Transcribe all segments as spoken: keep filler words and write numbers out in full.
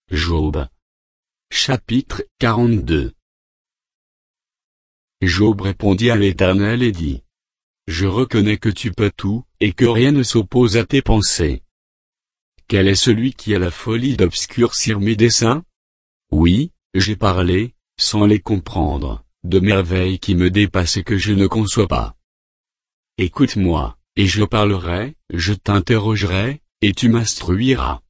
Job. Chapitre quarante-deux. Job répondit à l'Éternel et dit: Je reconnais que tu peux tout, et que rien ne s'oppose à tes pensées. Quel est celui qui a la folie d'obscurcir mes desseins? Oui, j'ai parlé, sans les comprendre, de merveilles qui me dépassent et que je ne conçois pas. Écoute-moi, et je parlerai, je t'interrogerai, et tu m'instruiras.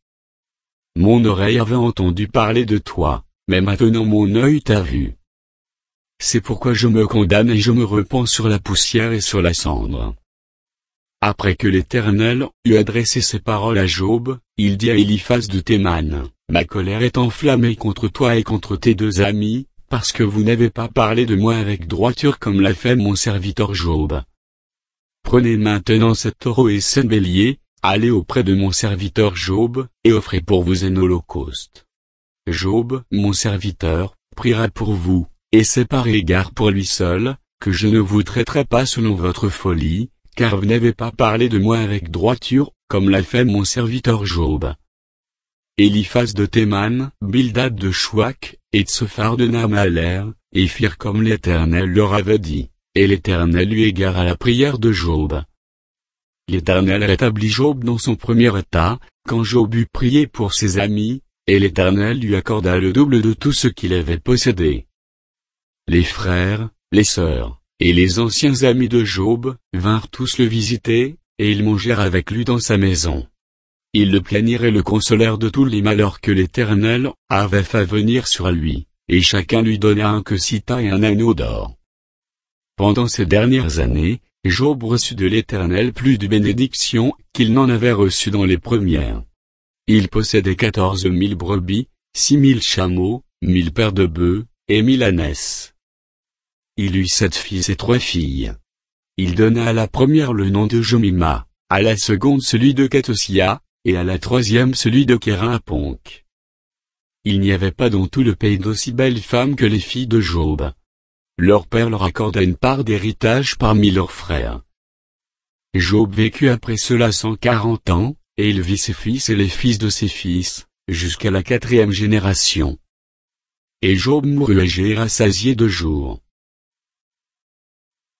Mon oreille avait entendu parler de toi, mais maintenant mon œil t'a vu. C'est pourquoi je me condamne et je me repens sur la poussière et sur la cendre. Après que l'Éternel eut adressé ces paroles à Job, il dit à Éliphaz de Théman: Ma colère est enflammée contre toi et contre tes deux amis, parce que vous n'avez pas parlé de moi avec droiture comme l'a fait mon serviteur Job. Prenez maintenant sept taureaux et sept béliers, allez auprès de mon serviteur Job, et offrez pour vous un holocauste. Job, mon serviteur, priera pour vous, et c'est par égard pour lui seul, que je ne vous traiterai pas selon votre folie, car vous n'avez pas parlé de moi avec droiture, comme l'a fait mon serviteur Job. Éliphaz de Théman, Bildad de Chouac, et Tsophar de Naamaler, et firent comme l'Éternel leur avait dit, et l'Éternel eut égard à la prière de Job. L'Éternel rétablit Job dans son premier état, quand Job eut prié pour ses amis, et l'Éternel lui accorda le double de tout ce qu'il avait possédé. Les frères, les sœurs, et les anciens amis de Job, vinrent tous le visiter, et ils mangèrent avec lui dans sa maison. Ils le plaignirent et le consolèrent de tous les malheurs que l'Éternel avait fait venir sur lui, et chacun lui donna un quecita et un anneau d'or. Pendant ces dernières années, Job reçut de l'Éternel plus de bénédictions qu'il n'en avait reçu dans les premières. Il possédait quatorze mille brebis, six mille chameaux, mille paires de bœufs, et mille ânesses. Il eut sept fils et trois filles. Il donna à la première le nom de Jemima, à la seconde celui de Ketossia, et à la troisième celui de Kéraponk. Il n'y avait pas dans tout le pays d'aussi belles femmes que les filles de Job. Leur père leur accorda une part d'héritage parmi leurs frères. Job vécut après cela cent quarante ans, et il vit ses fils et les fils de ses fils, jusqu'à la quatrième génération. Et Job mourut âgé et rassasié de jours.